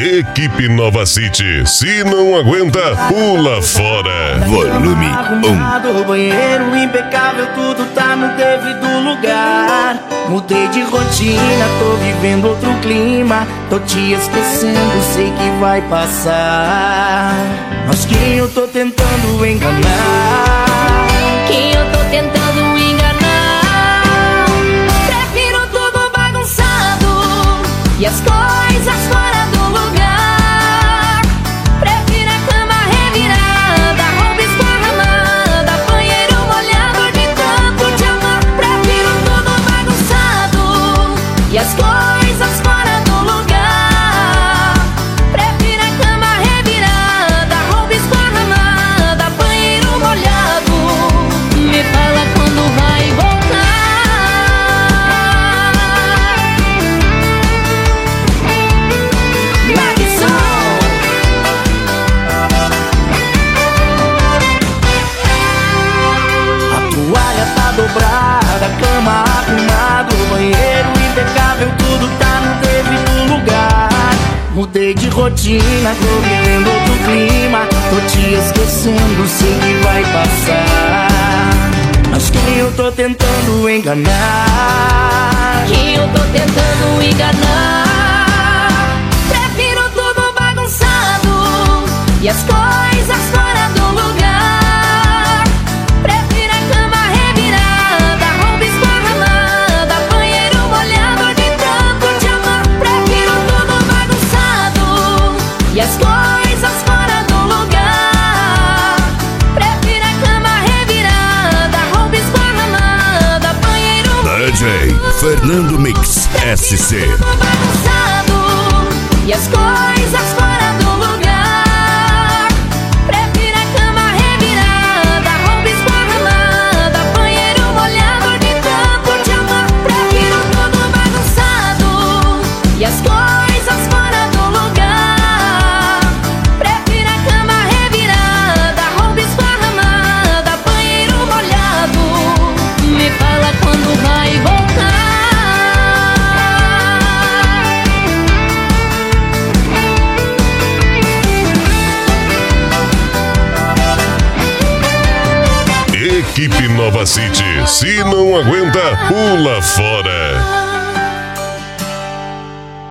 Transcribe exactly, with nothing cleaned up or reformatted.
Equipe Nova City, se não aguenta, pula fora. Volume um. O banheiro impecável, tudo tá no devido lugar. Mudei de rotina, tô vivendo outro clima. Tô te esquecendo, sei que vai passar. Mas quem eu tô tentando enganar? Quem eu tô tentando enganar? Prefiro tudo bagunçado e as coisas fora do lugar. Prefiro a cama revirada, roupa esparramada, banheiro molhado de tanto te amar. Prefiro tudo bagunçado e as coisas fora do lugar. Prefiro a cama revirada, roupa esparramada, banheiro molhado. Me fala quando vai voltar. A toalha tá dobrada, a cama arrumada, o banheiro impecável, tudo tá no devido lugar. Mudei de rotina, tô vivendo outro clima. Tô te esquecendo, sei que vai passar. Mas quem eu tô tentando enganar? Quem eu tô tentando enganar? Prefiro tudo bagunçado e as coisas fora do lugar. Prefiro a cama revirada, roupa esparramada, banheiro molhado de tanto te amar. Prefiro tudo bagunçado e as coisas fora do lugar. Prefiro a cama revirada, roupa esparramada, banheiro D J Fernando Mix S C. tudo bagunçado e as coisas fora do lugar. Prefiro a cama revirada, roupa esparramada, banheiro molhado de tanto te amar. Prefiro tudo bagunçado e as coisas fora do lugar. Prefiro a cama revirada, roupa esparramada, banheiro molhado. Me fala quando vai voltar. Equipe Nova City, se não aguenta, pula fora.